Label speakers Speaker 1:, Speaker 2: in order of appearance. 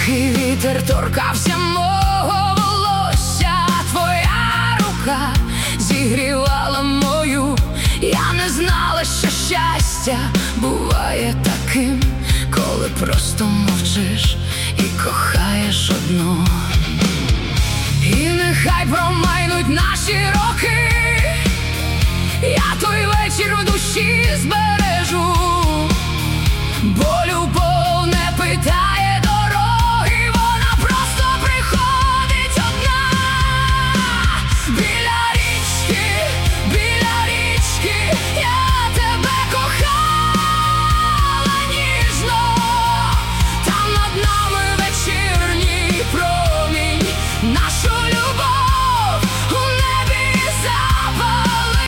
Speaker 1: Тихий вітер торкався мого волосся, твоя рука зігрівала мою. Я не знала, що щастя буває таким, коли просто мовчиш і кохаєш одну. І нехай промайнуть наші роки, я той вечір в душі збережу.